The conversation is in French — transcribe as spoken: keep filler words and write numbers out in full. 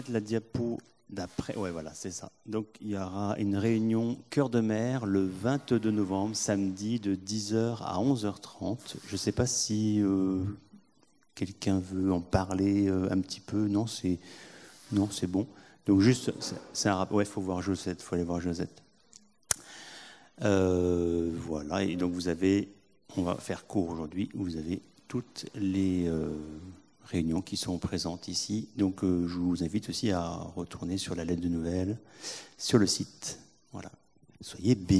La diapo d'après, ouais, voilà, c'est ça. Donc, il y aura une réunion Cœur de Mer le vingt-deux novembre, samedi, de dix heures à onze heures trente. Je ne sais pas si euh, quelqu'un veut en parler euh, un petit peu. Non, c'est non, c'est bon. Donc, juste, c'est un rappel. Ouais, il faut voir Josette, il faut aller voir Josette. Euh, voilà, et donc vous avez, on va faire court aujourd'hui, vous avez toutes les euh, réunions qui sont présentes ici. Donc euh, je vous invite aussi à retourner sur la lettre de nouvelles, sur le site. Voilà, soyez bénis.